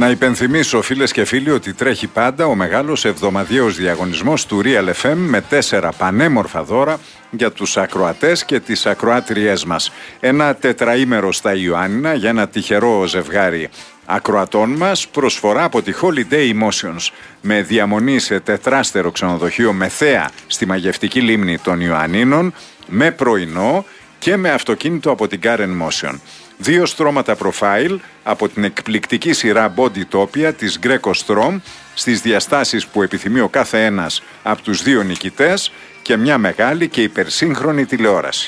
Να υπενθυμίσω, φίλες και φίλοι, ότι τρέχει πάντα ο μεγάλος εβδομαδιαίος διαγωνισμός του Real FM με 4 πανέμορφα δώρα για τους ακροατές και τις ακροάτριές μας. Ένα τετραήμερο στα Ιωάννινα για ένα τυχερό ζευγάρι ακροατών μας, προσφορά από τη Holiday Emotions, με διαμονή σε τετράστερο ξενοδοχείο με θέα στη μαγευτική λίμνη των Ιωαννίνων, με πρωινό και με αυτοκίνητο από την Karen Motion. 2 στρώματα προφάιλ από την εκπληκτική σειρά Bodytopia της Greco Strom στις διαστάσεις που επιθυμεί ο κάθε ένας από τους 2 νικητές και μια μεγάλη και υπερσύγχρονη τηλεόραση.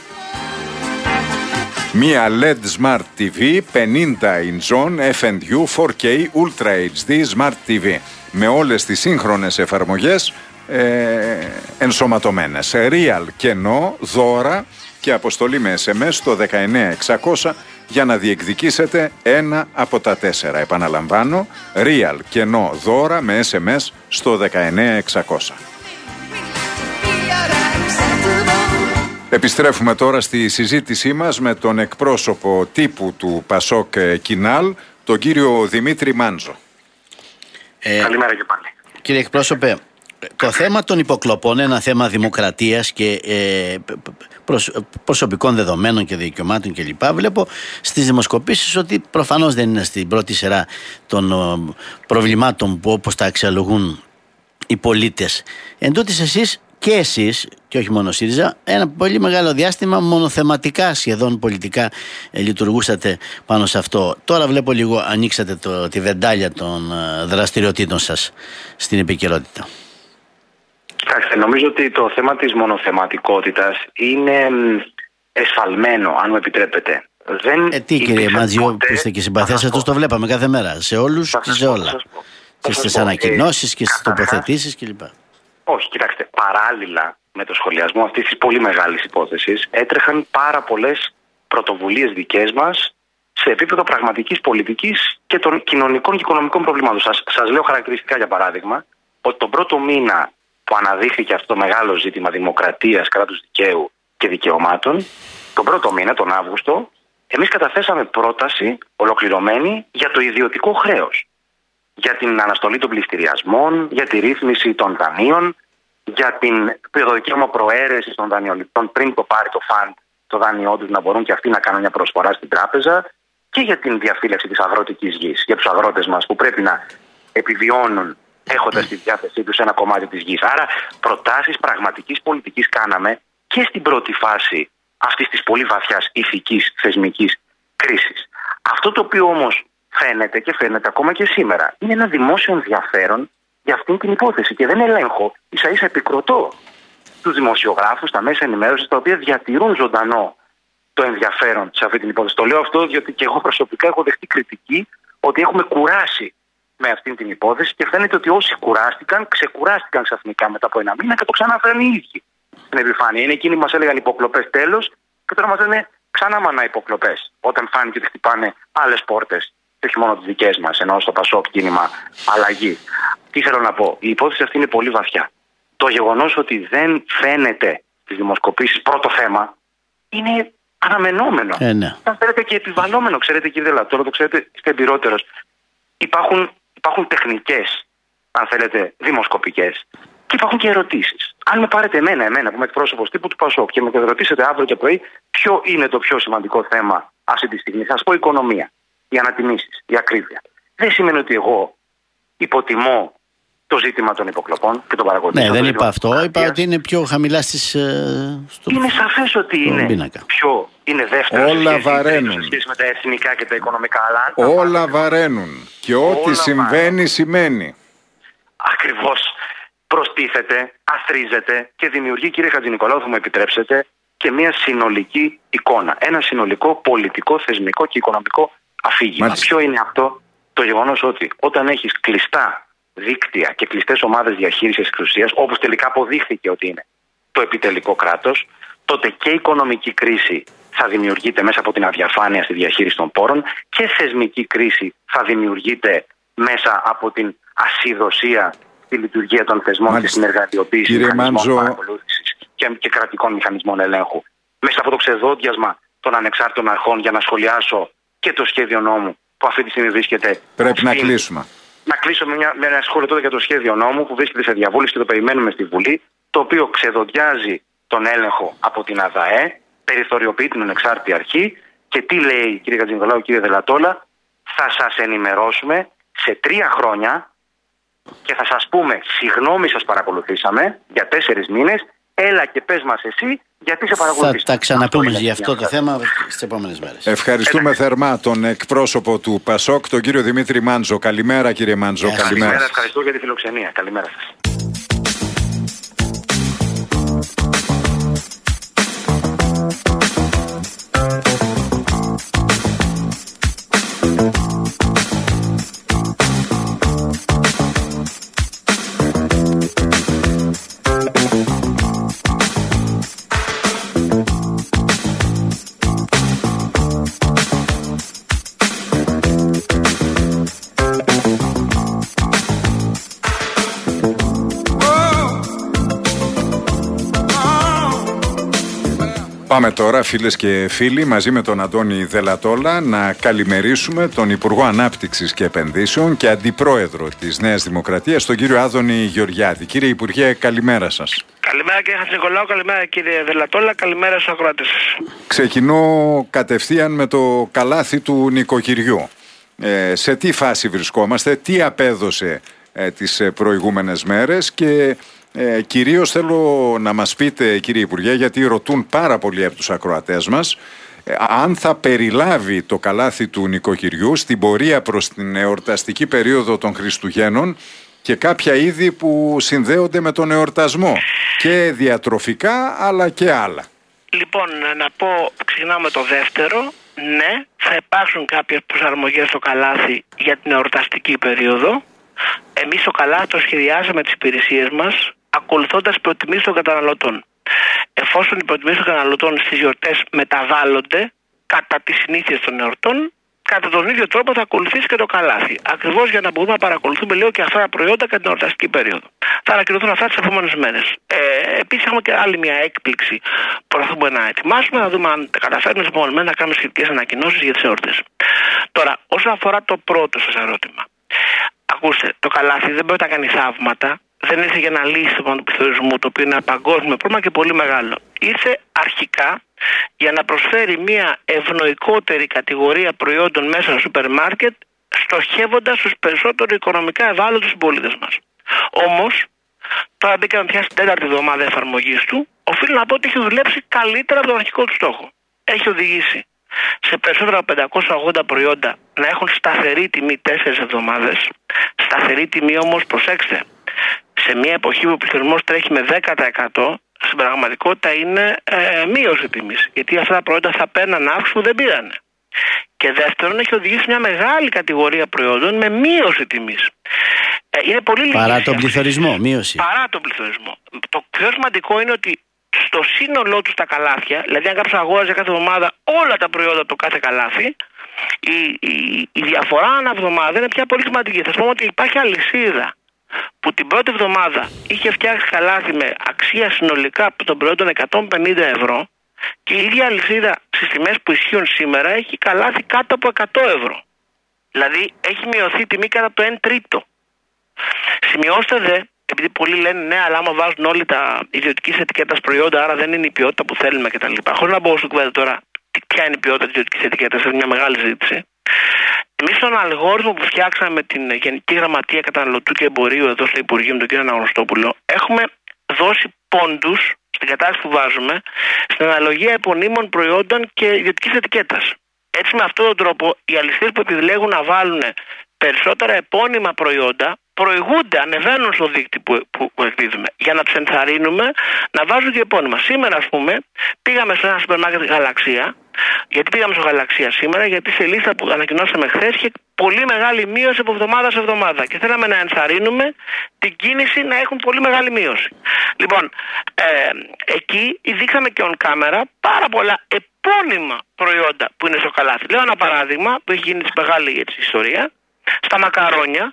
Μια LED Smart TV 50 inch on F&U 4K Ultra HD Smart TV με όλες τις σύγχρονες εφαρμογές ενσωματωμένες. Real κενό, δώρα και αποστολή με SMS στο 19600 για να διεκδικήσετε ένα από τα 4. Επαναλαμβάνω, Real κενό, δώρα με SMS στο 19600. Επιστρέφουμε τώρα στη συζήτησή μας με τον εκπρόσωπο τύπου του Πασόκ Κινάλ, τον κύριο Δημήτρη Μάντζο. Καλημέρα και πάλι. Κύριε εκπρόσωπε, το θέμα των υποκλοπών είναι ένα θέμα δημοκρατίας και προσωπικών δεδομένων και δικαιωμάτων κλπ. Βλέπω στις δημοσκοπήσεις ότι προφανώς δεν είναι στην πρώτη σειρά των προβλημάτων που όπως τα αξιολογούν οι πολίτες. Εν τούτης εσείς και εσείς, και όχι μόνο ΣΥΡΙΖΑ, ένα πολύ μεγάλο διάστημα μονοθεματικά σχεδόν πολιτικά λειτουργούσατε πάνω σε αυτό. Τώρα βλέπω λίγο ανοίξατε τη βεντάλια των δραστηριοτήτων σας στην επικαιρότητα. Κοιτάξτε, νομίζω ότι το θέμα της μονοθεματικότητας είναι εσφαλμένο, αν μου επιτρέπετε. Τι κύριε Μάτζιο, που είστε και συμπαθέστατος, το βλέπαμε κάθε μέρα, σε όλους και σε όλα. Και στις ανακοινώσεις και στις τοποθετήσεις κλπ. Όχι, κοιτάξτε, παράλληλα με το σχολιασμό αυτής της πολύ μεγάλης υπόθεσης, έτρεχαν πάρα πολλές πρωτοβουλίες δικές μας σε επίπεδο πραγματικής πολιτικής και των κοινωνικών και οικονομικών προβλημάτων. Σας λέω χαρακτηριστικά, για παράδειγμα, ότι τον πρώτο μήνα που αναδείχθηκε αυτό το μεγάλο ζήτημα δημοκρατίας, κράτους δικαίου και δικαιωμάτων, τον πρώτο μήνα, τον Αύγουστο, εμείς καταθέσαμε πρόταση ολοκληρωμένη για το ιδιωτικό χρέος. Για την αναστολή των πληστηριασμών, για τη ρύθμιση των δανείων, για το δικαίωμα προαίρεσης των δανειοληπτών πριν το πάρει το φαντ το δάνειό τους, να μπορούν και αυτοί να κάνουν μια προσφορά στην τράπεζα, και για την διαφύλαξη της αγροτικής γης, για τους αγρότες μας που πρέπει να επιβιώνουν έχοντας στη διάθεσή τους ένα κομμάτι της γης. Άρα προτάσεις πραγματικής πολιτικής κάναμε και στην πρώτη φάση αυτής της πολύ βαθιάς ηθικής θεσμικής κρίσης. Αυτό το οποίο όμως φαίνεται και φαίνεται ακόμα και σήμερα είναι ένα δημόσιο ενδιαφέρον για αυτήν την υπόθεση, και δεν ελέγχω, ίσα-ίσα επικροτώ τους δημοσιογράφους, τα μέσα ενημέρωσης, τα οποία διατηρούν ζωντανό το ενδιαφέρον σε αυτή την υπόθεση. Το λέω αυτό διότι και εγώ προσωπικά έχω δεχτεί κριτική ότι έχουμε κουράσει με αυτήν την υπόθεση, και φαίνεται ότι όσοι κουράστηκαν, ξεκουράστηκαν ξαφνικά μετά από ένα μήνα και το ξαναφέρνουν οι ίδιοι στην επιφάνεια. Είναι εκείνοι που μας έλεγαν υποκλοπές τέλος, και τώρα μας λένε ξανά μανά υποκλοπές, όταν φάνηκε ότι χτυπάνε άλλες πόρτες και όχι μόνο τις δικές μας, ενώ στο Πασόκ κίνημα αλλαγή. Τι θέλω να πω, η υπόθεση αυτή είναι πολύ βαθιά. Το γεγονός ότι δεν φαίνεται στις δημοσκοπήσεις πρώτο θέμα είναι αναμενόμενο. Ναι. Αν θέλετε και επιβαλλόμενο, ξέρετε κύριε Δελατόρο, το ξέρετε, είστε εμπειρότερος. Υπάρχουν τεχνικές, αν θέλετε, δημοσκοπικές, και υπάρχουν και ερωτήσεις. Αν με πάρετε εμένα που είμαι εκπρόσωπος τύπου του Πασόκ, και με ρωτήσετε αύριο και πρωί ποιο είναι το πιο σημαντικό θέμα αυτή τη στιγμή, θα σας πω οικονομία, οι ανατιμήσεις, η ακρίβεια. Δεν σημαίνει ότι εγώ υποτιμώ το ζήτημα των υποκλοπών και των παραγωγικών. Ναι, δεν είπα αυτό. Είπα ότι είναι πιο χαμηλά είναι σαφές ότι είναι δεύτερο σε σχέση με τα εθνικά και τα οικονομικά. Αλλά όλα βαραίνουν. Και ό,τι συμβαίνει σημαίνει. Ακριβώς. Προστίθεται, αθρίζεται και δημιουργεί, κύριε Χατζηνικολάου, θα μου επιτρέψετε, και μια συνολική εικόνα. Ένα συνολικό πολιτικό, θεσμικό και οικονομικό αφήγημα. Ποιο είναι αυτό? Το γεγονός ότι όταν έχεις κλειστά δίκτυα και κλειστές ομάδες διαχείρισης εξουσίας, όπως τελικά αποδείχθηκε ότι είναι το επιτελικό κράτος, τότε και η οικονομική κρίση θα δημιουργείται μέσα από την αδιαφάνεια στη διαχείριση των πόρων, και θεσμική κρίση θα δημιουργείται μέσα από την ασυδοσία στη λειτουργία των θεσμών και στην εργατιοποίηση μηχανισμών παρακολούθησης και κρατικών μηχανισμών ελέγχου. Μέσα από το ξεδόντιασμα των ανεξάρτητων αρχών, για να σχολιάσω και το σχέδιο νόμου που αυτή τη στιγμή βρίσκεται. Πρέπει να κλείσουμε. Να κλείσω με ένα σχόλιο τότε για το σχέδιο νόμου που βρίσκεται σε διαβούλευση και το περιμένουμε στη Βουλή, το οποίο ξεδοντιάζει τον έλεγχο από την ΑΔΑΕ, περιθωριοποιεί την ανεξάρτητη αρχή και τι λέει, κύριε Χατζηνικολάου, κύριε Δελατόλα, θα σας ενημερώσουμε σε 3 χρόνια και θα σας πούμε συγγνώμη, σας παρακολουθήσαμε για 4 μήνες, έλα και πες μας εσύ γιατί σε παρακολουθήσαμε. Θα τα ξαναπούμε για αυτό το θέμα στις επόμενες μέρες. Ευχαριστούμε θερμά τον εκπρόσωπο του ΠΑΣΟΚ, τον κύριο Δημήτρη Μάντζο. Καλημέρα, κύριε Μάντζο. Καλημέρα. Ευχαριστώ για τη φιλοξενία. Καλημέρα σας. Πάμε τώρα, φίλες και φίλοι, μαζί με τον Αντώνη Δελατόλα να καλημερίσουμε τον Υπουργό Ανάπτυξης και Επενδύσεων και Αντιπρόεδρο της Νέας Δημοκρατίας, τον κύριο Άδωνη Γεωργιάδη. Κύριε Υπουργέ, καλημέρα σας. Καλημέρα κύριε Χατζηνικολάου, καλημέρα κύριε Δελατόλα, καλημέρα στους ακροατές σας. Ξεκινώ κατευθείαν με το καλάθι του νοικοκυριού. Σε τι φάση βρισκόμαστε, τι απέδωσε τις προηγούμενες μέρες και κυρίως θέλω να μας πείτε, κύριε Υπουργέ, γιατί ρωτούν πάρα πολλοί από τους ακροατές μας, αν θα περιλάβει το καλάθι του νοικοκυριού στην πορεία προς την εορταστική περίοδο των Χριστουγέννων και κάποια είδη που συνδέονται με τον εορτασμό, και διατροφικά αλλά και άλλα. Λοιπόν, να πω, ξεκινάω με το δεύτερο. Ναι, θα υπάρξουν κάποιες προσαρμογές στο καλάθι για την εορταστική περίοδο. Εμείς το καλάθι το σχεδιάσαμε τις υπηρεσίες μας ακολουθώντας προτιμήσεις των καταναλωτών. Εφόσον οι προτιμήσεις των καταναλωτών στις γιορτές μεταβάλλονται κατά τις συνήθειες των εορτών, κατά τον ίδιο τρόπο θα ακολουθήσει και το καλάθι. Ακριβώς για να μπορούμε να παρακολουθούμε λίγο και αυτά τα προϊόντα κατά την εορταστική περίοδο. Θα ανακοινωθούν αυτά τις επόμενες μέρες. Επίσης, έχουμε και άλλη μια έκπληξη που προσπαθούμε να ετοιμάσουμε, να δούμε αν τα καταφέρουμε τις επόμενες μέρες να κάνουμε σχετικές ανακοινώσεις για τις εορτές. Τώρα, όσον αφορά το πρώτο σας ερώτημα. Ακούστε, το καλάθι δεν μπορεί να κάνει θαύματα. Δεν ήρθε για να λύσει το πρόβλημα του πληθωρισμού, το οποίο είναι ένα παγκόσμιο πρόβλημα και πολύ μεγάλο. Ήρθε αρχικά για να προσφέρει μια ευνοϊκότερη κατηγορία προϊόντων μέσα στο σούπερ μάρκετ, στοχεύοντας τους περισσότερο οικονομικά ευάλωτους συμπολίτες μας. Όμως, τώρα μπήκαμε πια στην 4η εβδομάδα εφαρμογής του, οφείλω να πω ότι έχει δουλέψει καλύτερα από τον αρχικό του στόχο. Έχει οδηγήσει σε περισσότερα από 580 προϊόντα να έχουν σταθερή τιμή 4 εβδομάδες. Σταθερή τιμή όμως, προσέξτε, σε μια εποχή που ο πληθωρισμός τρέχει με 10%, στην πραγματικότητα είναι μείωση τιμής. Γιατί αυτά τα προϊόντα θα παίρναν αύξηση που δεν πήρανε. Και δεύτερον, έχει οδηγήσει μια μεγάλη κατηγορία προϊόντων με μείωση τιμής. Είναι πολύ λίγη. Παρά τον πληθωρισμό, μείωση. Παρά τον πληθωρισμό. Το πιο σημαντικό είναι ότι στο σύνολό του τα καλάθια, δηλαδή αν κάποιος αγόραζε κάθε εβδομάδα όλα τα προϊόντα από το κάθε καλάθι, η διαφορά ανά εβδομάδα είναι πια πολύ σημαντική. Θα σας πούμε ότι υπάρχει αλυσίδα που την πρώτη εβδομάδα είχε φτιάξει καλάθι με αξία συνολικά των προϊόντων 150 ευρώ και η ίδια αλυσίδα στις τιμές που ισχύουν σήμερα έχει καλάθι κάτω από 100 ευρώ. Δηλαδή έχει μειωθεί η τιμή κατά το 1 τρίτο. Σημειώστε δε, επειδή πολλοί λένε ναι, αλλά άμα βάζουν όλοι τα ιδιωτικής ετικέτας προϊόντα, άρα δεν είναι η ποιότητα που θέλουμε κτλ. Χωρίς να μπω στο κουβέντα τώρα, ποια είναι η ποιότητα της ιδιωτικής ετικέτας, είναι μια μεγάλη συζήτηση. Εμείς στον αλγόριθμο που φτιάξαμε με την Γενική Γραμματεία Καταναλωτού και Εμπορίου εδώ στο Υπουργείο με τον κύριο Αναγνωστόπουλο, έχουμε δώσει πόντους στην κατάσταση που βάζουμε στην αναλογία επωνύμων προϊόντων και ιδιωτικής ετικέτας. Έτσι, με αυτόν τον τρόπο, οι αλυσίδες που επιλέγουν να βάλουν περισσότερα επώνυμα προϊόντα προηγούνται, ανεβαίνουν στο δείκτη που εκδίδουμε, για να τους ενθαρρύνουμε να βάζουν και επώνυμα. Σήμερα, ας πούμε, πήγαμε σε ένα σούπερ μάρκετ Γαλαξία. Γιατί πήγαμε στο Γαλαξία σήμερα? Γιατί σε λίστα που ανακοινώσαμε χθες είχε πολύ μεγάλη μείωση από εβδομάδα σε εβδομάδα και θέλαμε να ενθαρρύνουμε την κίνηση να έχουν πολύ μεγάλη μείωση. Λοιπόν, εκεί δείξαμε και on camera πάρα πολλά επώνυμα προϊόντα που είναι στο καλάθι. Λέω ένα παράδειγμα που έχει γίνει τη μεγάλη ιστορία. Στα μακαρόνια,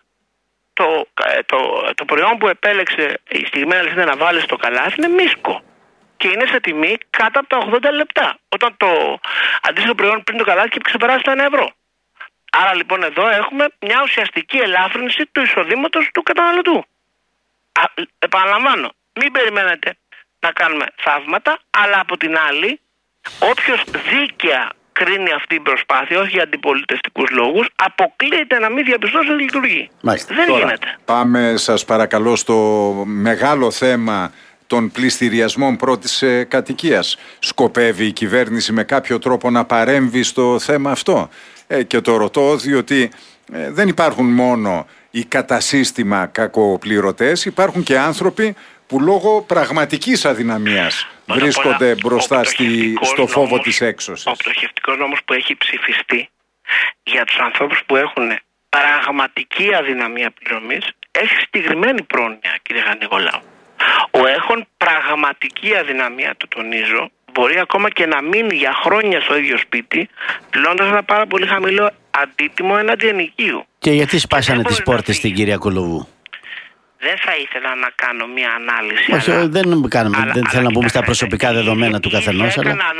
το προϊόν που επέλεξε η συγκεκριμένη αλυσίδα να βάλει στο καλάθι είναι μίσκο. Και είναι σε τιμή κάτω από τα 80 λεπτά. Όταν το αντίστοιχο προϊόν πριν το καλάθι και ξεπεράσει τα 1 ευρώ. Άρα λοιπόν εδώ έχουμε μια ουσιαστική ελάφρυνση του εισοδήματος του καταναλωτού. Επαναλαμβάνω, μην περιμένετε να κάνουμε θαύματα, αλλά από την άλλη, όποιος δίκαια κρίνει αυτή την προσπάθεια, όχι για αντιπολιτευτικούς λόγους, αποκλείεται να μην διαπιστώσει ότι λειτουργεί. Δεν γίνεται. Πάμε, σας παρακαλώ, στο μεγάλο θέμα των πληστηριασμών πρώτης κατοικίας. Σκοπεύει η κυβέρνηση με κάποιο τρόπο να παρέμβει στο θέμα αυτό? Και το ρωτώ διότι δεν υπάρχουν μόνο οι κατά σύστημα κακοπληρωτές, υπάρχουν και άνθρωποι που λόγω πραγματικής αδυναμίας βρίσκονται μπροστά στο φόβο της έξωσης. Ο πτωχευτικός νόμος που έχει ψηφιστεί για τους ανθρώπους που έχουν πραγματική αδυναμία πληρωμής έχει συγκεκριμένη πρόνοια, κύριε Χανιγολάου. Ο έχων πραγματική αδυναμία, το τονίζω, μπορεί ακόμα και να μείνει για χρόνια στο ίδιο σπίτι, πληρώνοντας ένα πάρα πολύ χαμηλό αντίτιμο εναντί ενοικίου. Και γιατί σπάσανε τις πόρτες στην κυρία Κολοβού? Δεν θα ήθελα να κάνω μια ανάλυση. Όχι, δεν θέλω να μπούμε στα προσωπικά δεδομένα του καθενός.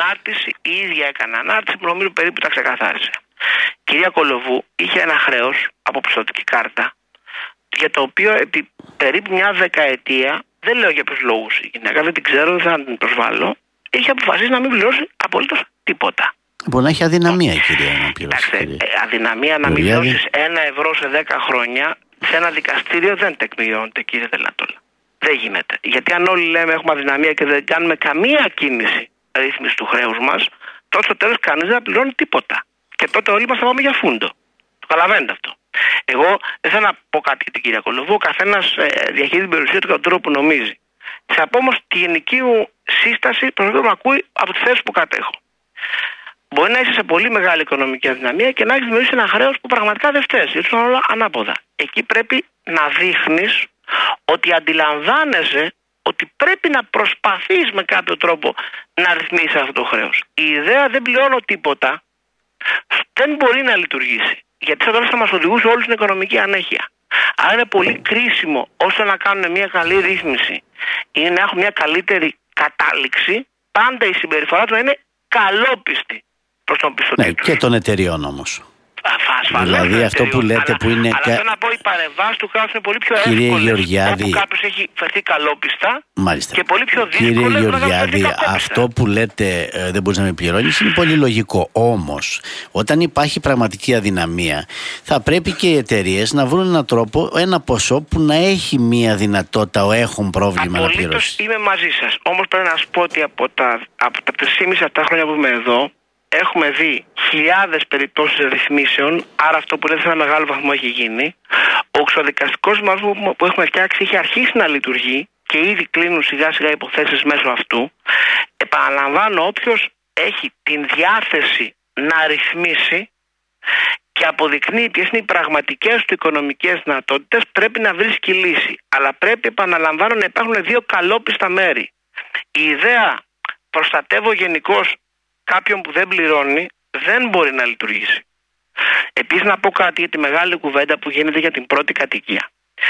Η ίδια έκανε ανάρτηση που νομίζω περίπου τα ξεκαθάρισε. Κυρία Κολοβού είχε ένα χρέος από πιστωτική κάρτα, για το οποίο επί περίπου μια δεκαετία, δεν λέω για ποιους λόγους η γυναίκα, δεν την ξέρω, δεν θα την προσβάλλω, είχε αποφασίσει να μην πληρώσει απολύτως τίποτα. Μπορεί να έχει αδυναμία η κυρία να πληρώσει. Αδυναμία να μην δώσεις 1 ευρώ σε 10 χρόνια σε ένα δικαστήριο δεν τεκμηριώνεται, κύριε Δελατόλα. Δεν γίνεται. Γιατί αν όλοι λέμε έχουμε αδυναμία και δεν κάνουμε καμία κίνηση ρύθμιση του χρέους μας, τότε στο τέλος κανείς δεν πληρώνει τίποτα. Και τότε όλοι μας θα πάμε για φούντο. Το καταλαβαίνετε αυτό. Εγώ δεν θέλω να πω κάτι για την κυρία Κολοβού. Ο καθένας διαχειρίζει την περιουσία του κατά τον τρόπο που νομίζει. Θα πω όμως τη γενική μου σύσταση προς το να ακούει από τις θέσεις που κατέχω. Μπορεί να είσαι σε πολύ μεγάλη οικονομική αδυναμία και να έχεις δημιουργήσει ένα χρέος που πραγματικά δεν φταίει. Γιατί είναι όλα ανάποδα. Εκεί πρέπει να δείχνεις ότι αντιλαμβάνεσαι ότι πρέπει να προσπαθείς με κάποιο τρόπο να ρυθμίσεις αυτό το χρέος. Η ιδέα δεν πληρώνω τίποτα δεν μπορεί να λειτουργήσει. Γιατί θα μας οδηγούσε όλους στην οικονομική ανέχεια. Άρα είναι πολύ κρίσιμο ώστε να κάνουν μια καλή ρύθμιση ή να έχουν μια καλύτερη κατάληξη, πάντα η συμπεριφορά του να είναι καλόπιστη προς τον πιστωτή. Ναι, και των εταιριών όμως. Δηλαδή αυτό που λέτε που είναι. Αλλά θέλω να πω, οι παρεμβάσεις του κράτους είναι πολύ πιο εύκολες όπου κάποιος έχει φερθεί καλόπιστα. Μάλιστα. Και πολύ πιο δύσκολες. Κύριε Γεωργιάδη, αυτό που λέτε δεν μπορείς να με πληρώνεις είναι πολύ λογικό. Όμως, όταν υπάρχει πραγματική αδυναμία, θα πρέπει και οι εταιρείες να βρουν έναν τρόπο, ένα ποσό που να έχει μια δυνατότητα, έχουν πρόβλημα να πληρώσει. Απολύτως είμαι μαζί σας. Όμως πρέπει να σας πω ότι από τα 3,5 χρόνια που είμαι εδώ, έχουμε δει χιλιάδες περιπτώσεις ρυθμίσεων, άρα αυτό που λέτε σε ένα μεγάλο βαθμό έχει γίνει. Ο εξοδικαστικός μας που έχουμε φτιάξει έχει αρχίσει να λειτουργεί και ήδη κλείνουν σιγά σιγά υποθέσεις μέσω αυτού. Επαναλαμβάνω, όποιος έχει την διάθεση να ρυθμίσει και αποδεικνύει ποιες είναι οι πραγματικές του οικονομικές δυνατότητες, πρέπει να βρίσκει λύση. Αλλά πρέπει, επαναλαμβάνω, να υπάρχουν δύο καλόπιστα μέρη. Η ιδέα προστατεύω γενικώς κάποιον που δεν πληρώνει δεν μπορεί να λειτουργήσει. Επίσης να πω κάτι για τη μεγάλη κουβέντα που γίνεται για την πρώτη κατοικία.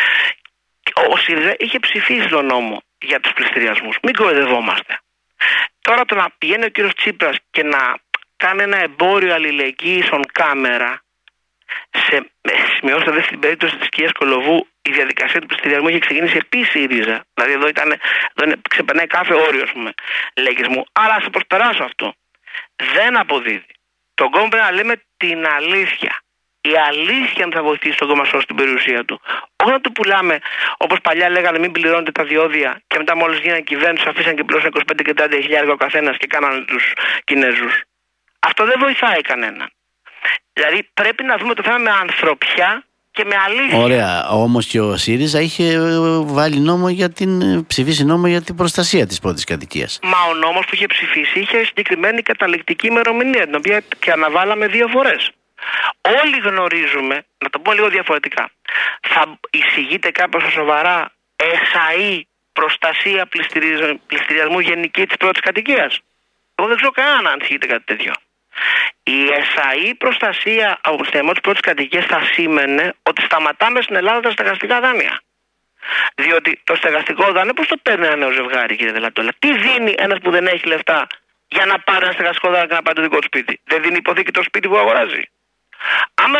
Ο ΣΥΡΙΖΑ είχε ψηφίσει τον νόμο για τους πληστηριασμούς. Μην κοροϊδευόμαστε. Τώρα το να πηγαίνει ο κύριος Τσίπρας και να κάνει ένα εμπόριο αλληλεγγύης on camera, σημειώστε στην περίπτωση της κυρίας Κολοβού, η διαδικασία του πληστηριασμού είχε ξεκινήσει επί ΣΥΡΙΖΑ. Δηλαδή εδώ ξεπερνάει κάθε όριο, ας πούμε, λέγες μου. Αλλά θα προσπεράσω αυτό. Δεν αποδίδει. Τον κόμμα πρέπει να λέμε την αλήθεια. Η αλήθεια θα βοηθήσει τον κόμμα να σώσει την περιουσία του. Όχι να του πουλάμε όπως παλιά λέγανε μην πληρώνετε τα διόδια και μετά μόλις γίνανε κυβέρνηση αφήσαν και πληρώσαν 25 και 30 χιλιάρια ο καθένας και κάνανε τους Κινέζους. Αυτό δεν βοηθάει κανέναν. Δηλαδή πρέπει να δούμε το θέμα με ανθρωπιά και με αλήθεια. Ωραία. Όμως και ο ΣΥΡΙΖΑ είχε ψηφίσει νόμο για την προστασία της πρώτης κατοικίας. Μα ο νόμος που είχε ψηφίσει είχε συγκεκριμένη καταληκτική ημερομηνία, την οποία και αναβάλαμε 2 φορές. Όλοι γνωρίζουμε, να το πω λίγο διαφορετικά, θα εισηγείται κάπως σοβαρά ΕΣΑΗ προστασία πληστηριασμού γενική της πρώτης κατοικίας? Εγώ δεν ξέρω κανέναν αν εισηγείται κάτι τέτοιο. Η ΕΣΑΗ προστασία από πληστηριασμό της πρώτης κατοικίας θα σήμαινε ότι σταματάμε στην Ελλάδα τα στεγαστικά δάνεια. Διότι το στεγαστικό δάνειο πώς το παίρνει ένα νέο ζευγάρι, κύριε Δελατόλα? Τι δίνει ένας που δεν έχει λεφτά για να πάρει ένα στεγαστικό δάνειο και να πάρει το δικό του σπίτι? Δεν δίνει υποθήκη το σπίτι που αγοράζει? Άμα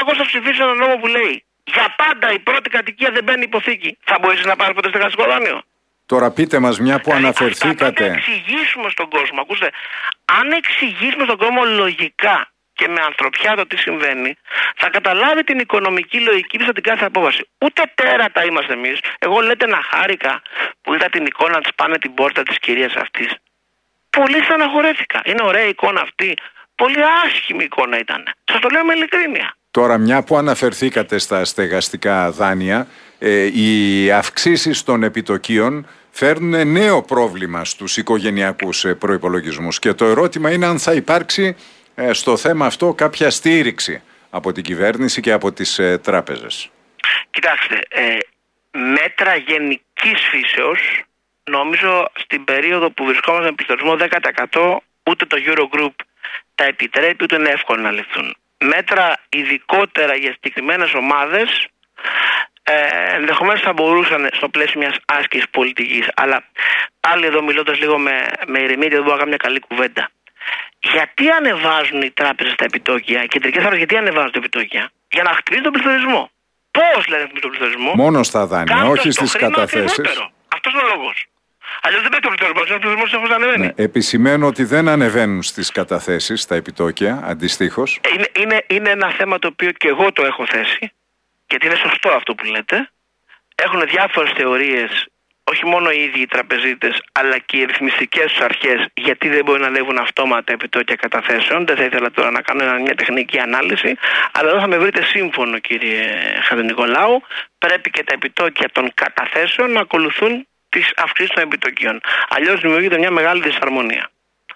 εγώ θα ψηφίσω ένα νόμο που λέει για πάντα η πρώτη κατοικία δεν μπαίνει υποθήκη, θα μπορείς να πάρεις ποτέ στεγαστικό δάνειο? Τώρα πείτε μας, μια που αναφερθήκατε. Αν εξηγήσουμε στον κόσμο, ακούστε, αν εξηγήσουμε στον κόσμο λογικά και με ανθρωπιά το τι συμβαίνει, θα καταλάβει την οικονομική λογική πίσω από την κάθε απόφαση. Ούτε τέρατα είμαστε εμείς. Εγώ λέτε να χάρηκα που είδα την εικόνα της πάνε την πόρτα της κυρίας αυτής. Πολύ στεναχωρέθηκα. Είναι ωραία η εικόνα αυτή. Πολύ άσχημη εικόνα ήταν. Σας το λέω με ειλικρίνεια. Τώρα, μια που αναφερθήκατε στα στεγαστικά δάνεια, οι αυξήσεις των επιτοκίων φέρνουν νέο πρόβλημα στους οικογενειακούς προϋπολογισμούς. Και το ερώτημα είναι αν θα υπάρξει στο θέμα αυτό κάποια στήριξη από την κυβέρνηση και από τις τράπεζες. Κοιτάξτε, μέτρα γενικής φύσεως, νομίζω στην περίοδο που βρισκόμαστε με πληθωρισμό 10%, ούτε το Eurogroup τα επιτρέπει, ούτε είναι εύκολο να ληφθούν. Μέτρα ειδικότερα για συγκεκριμένες ομάδες ενδεχομένως θα μπορούσαν στο πλαίσιο μιας άσκησης πολιτικής. Αλλά πάλι εδώ μιλώντας λίγο με ηρεμία, δεν μπορώ να κάνω μια καλή κουβέντα. Γιατί ανεβάζουν οι τράπεζες τα επιτόκια, οι κεντρικές τράπεζες γιατί ανεβάζουν τα επιτόκια? Για να χτυπήσουν τον πληθωρισμό. Πώς λένε χτυπήσουν τον πληθωρισμό? Μόνο στα δάνεια, όχι στις καταθέσεις. Αυτός είναι ο λόγος. Αλλιώς δεν πέφτει ο πληθωρισμός συνεχώς ανεβαίνει. Ναι, επισημαίνω ότι δεν ανεβαίνουν στις καταθέσεις τα επιτόκια, αντιστοίχως. Είναι ένα θέμα το οποίο και εγώ το έχω θέσει, γιατί είναι σωστό αυτό που λέτε. Έχουν διάφορες θεωρίες, όχι μόνο οι ίδιοι οι τραπεζίτες, αλλά και οι ρυθμιστικές τους αρχές, γιατί δεν μπορεί να ανέβουν αυτόματα επιτόκια καταθέσεων. Δεν θα ήθελα τώρα να κάνω μια τεχνική ανάλυση, αλλά εδώ θα με βρείτε σύμφωνο, κύριε Χατζηνικολάου. Πρέπει και τα επιτόκια των καταθέσεων να ακολουθούν τις αυξήσεις των επιτοκίων. Αλλιώς δημιουργείται μια μεγάλη δυσαρμονία.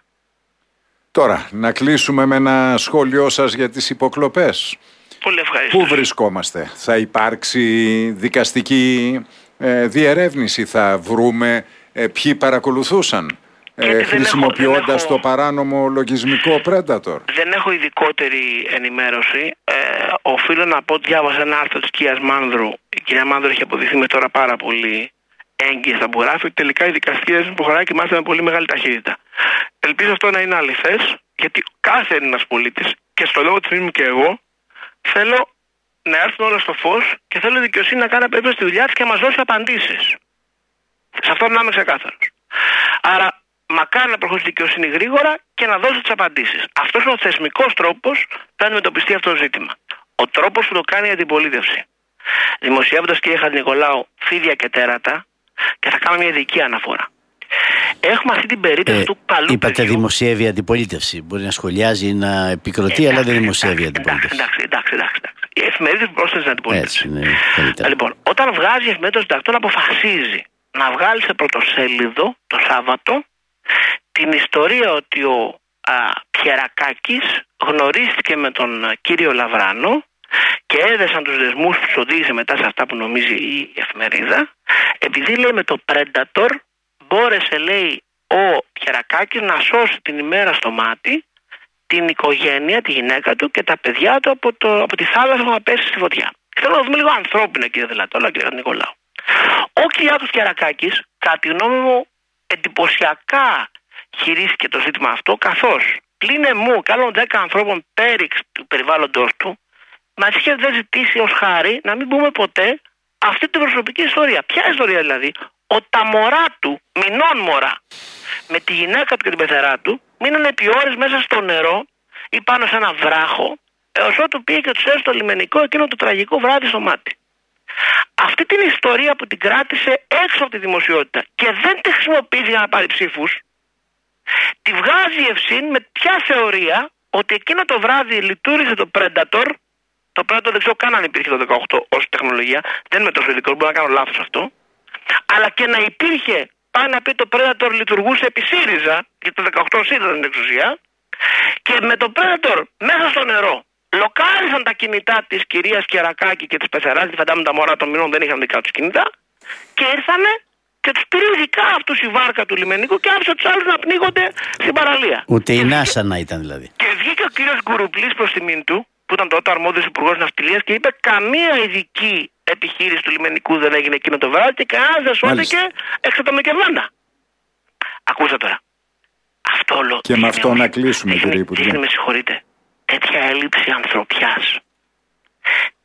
Τώρα, να κλείσουμε με ένα σχόλιο σας για τις υποκλοπές. Πολύ ευχαριστώ. Πού βρισκόμαστε? Θα υπάρξει δικαστική διερεύνηση? Θα βρούμε ποιοι παρακολουθούσαν χρησιμοποιώντας το παράνομο λογισμικό Predator? Δεν έχω ειδικότερη ενημέρωση. Οφείλω να πω ότι διάβασα ένα άρθρο της κυρίας Μάνδρου. Η κυρία Μάνδρου έχει αποδειχθεί με τώρα πάρα πολύ έγκυα στα που γράφει ότι τελικά οι δικαστήρες προχωράει και μάλιστα με πολύ μεγάλη ταχύτητα. Ελπίζω αυτό να είναι αληθές, γιατί κάθε Έλληνας πολίτης, και στο λόγο της μου και εγώ, θέλω να έρθουν όλα στο φως και θέλω η δικαιοσύνη να κάνει απαραίτητα στη δουλειά της και να μας δώσει απαντήσεις. Σε αυτό να είμαι ξεκάθαρος. Άρα, μακάρι να προχωρήσει η δικαιοσύνη γρήγορα και να δώσει τις απαντήσεις. Αυτός είναι ο θεσμικός τρόπος να αντιμετωπιστεί αυτό το ζήτημα. Ο τρόπος που το κάνει η αντιπολίτευση, δημοσιεύοντας, κύριε Χατζηνικολάου, φίδια και τέρατα, και θα κάνω μια ειδική αναφορά. Έχουμε αυτή την περίπτωση του καλού. Είπατε παιδιού. δημοσιεύει η αντιπολίτευση. Μπορεί να σχολιάζει ή να επικροτεί, αλλά δεν δημοσιεύει η αντιπολίτευση. Εντάξει. Η εφημερίδα πρόσθεση στην αντιπολίτευση. Έτσι είναι καλύτερα. Λοιπόν, όταν βγάζει η εφημερίδα των συντακτών, αποφασίζει να βγάλει σε πρωτοσέλιδο το Σάββατο την ιστορία ότι ο Πιερακάκης γνωρίστηκε με τον κύριο Λαβράνο και έδεσαν τους δεσμούς που τους οδήγησε μετά σε αυτά που νομίζει η εφημερίδα, επειδή λέει με το Predator μπόρεσε, λέει, ο Πιερακάκης να σώσει την ημέρα στο μάτι την οικογένεια, τη γυναίκα του και τα παιδιά του από τη θάλασσα που θα πέσει στη φωτιά. Θέλω να δούμε λίγο ανθρώπινα, κύριε Δελατόλα, κύριε Νικολάου. Ο Κυριάκος Πιερακάκης, κατά τη γνώμη μου, εντυπωσιακά χειρίστηκε το ζήτημα αυτό, καθώς πλην εμού και άλλων 10 ανθρώπων πέριξ του περιβάλλοντος του, μας είχε δεν ζητήσει ως χάρη να μην πούμε ποτέ αυτή την προσωπική ιστορία. Ποια ιστορία δηλαδή? Τα μωρά του, μηνών μωρά, με τη γυναίκα του και την πεθερά του, μείνανε επί ώρες μέσα στο νερό ή πάνω σε ένα βράχο, έως ότου πήγε και τους έστω στο λιμενικό εκείνο το τραγικό βράδυ στο μάτι. Αυτή την ιστορία που την κράτησε έξω από τη δημοσιότητα και δεν τη χρησιμοποιήσει για να πάρει ψήφους, τη βγάζει η Ευσύν με ποια θεωρία ότι εκείνο το βράδυ λειτουργήσε το Predator. Το Predator δεν ξέρω καν αν υπήρχε το 18 ως τεχνολογία, δεν είμαι τόσο ειδικός, μπορώ να κάνω λάθος αυτό. Αλλά και να υπήρχε, πάει να πει το Predator λειτουργούσε επί ΣΥΡΙΖΑ, γιατί το 18 ΣΥΡΙΖΑ την εξουσία, και με το Predator μέσα στο νερό λοκάρισαν τα κινητά της κυρίας Κερακάκη και της πεθεράς, γιατί φαντάζομαι τα μωρά των μηνών δεν είχαν δικά τους κινητά, και ήρθανε και τους πήρε ειδικά αυτούς η βάρκα του λιμενικού και άφησε τους άλλους να πνίγονται στην παραλία. Ούτε η Νάσα να ήταν δηλαδή. Και βγήκε ο κύριος Γκουρουπλής προς τιμήν του, που ήταν τότε αρμόδιος υπουργός ναυτιλίας, και είπε καμία ειδική επιχείρηση του λιμενικού δεν έγινε εκείνο το βράδυ και κανένας δεν σώθηκε εξατομικευμένα. Ακούστε τώρα. Αυτό όλο. Και με αυτό να κλείσουμε, κύριε Υπουργέ. Με συγχωρείτε. Τέτοια έλλειψη ανθρωπιάς.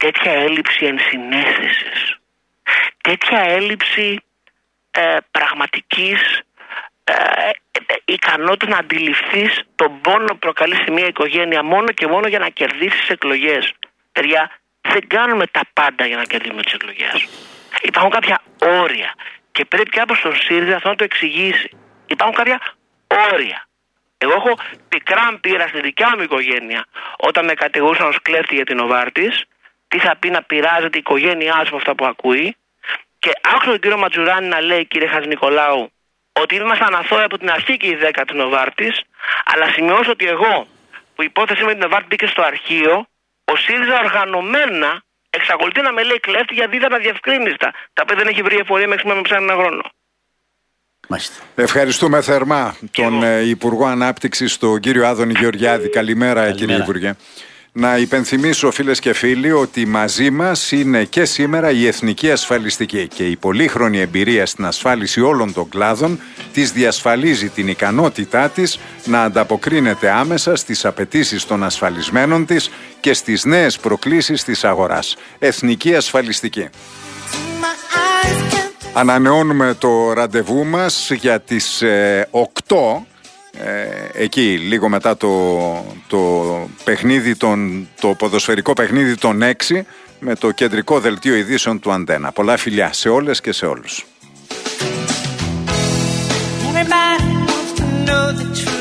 τέτοια έλλειψη ενσυναίσθησης, τέτοια έλλειψη πραγματικής ικανότητα να αντιληφθείς τον πόνο που προκαλεί σε μια οικογένεια μόνο και μόνο για να κερδίσεις εκλογές. Παιδιά, δεν κάνουμε τα πάντα για να κερδίσουμε τις εκλογές. Υπάρχουν κάποια όρια και πρέπει κάποιος στον ΣΥΡΙΖΑ αυτό να το εξηγήσει. Υπάρχουν κάποια όρια. Εγώ έχω πικρά πείρα στη δικιά μου οικογένεια όταν με κατηγορούσαν ως κλέφτη για την Νοβάρτης, τι θα πει να πειράζεται η οικογένειά σου από αυτά που ακούει. Και άκουσα τον κύριο Ματζουράνη να λέει, κύριε Χατζηνικολάου, ότι ήμασταν αθώοι από την αρχή και η 10 της Νοβάρτης, αλλά σημειώσω ότι εγώ, που η υπόθεση με την Νοβάρτη μπήκε στο αρχείο, ο ΣΥΡΙΖΑ οργανωμένα εξακολουθεί να με λέει κλέφτη γιατί ήταν αδιευκρίνηστα. Τα οποία δεν έχει βρει εφορία μέχρι σήμερα με ψάχνει ένα χρόνο. Ευχαριστούμε θερμά τον Υπουργό Ανάπτυξης, τον κύριο Άδωνη Γεωργιάδη. Καλημέρα, κύριε Υπουργέ. Να υπενθυμίσω, φίλες και φίλοι, ότι μαζί μας είναι και σήμερα η Εθνική Ασφαλιστική και η πολύχρονη εμπειρία στην ασφάλιση όλων των κλάδων της διασφαλίζει την ικανότητά της να ανταποκρίνεται άμεσα στις απαιτήσεις των ασφαλισμένων της και στις νέες προκλήσεις της αγοράς. Εθνική Ασφαλιστική. Ανανεώνουμε το ραντεβού μας για τις 8. Εκεί λίγο μετά το ποδοσφαιρικό παιχνίδι των 6 με το κεντρικό δελτίο ειδήσεων του Αντένα. Πολλά φιλιά σε όλες και σε όλους.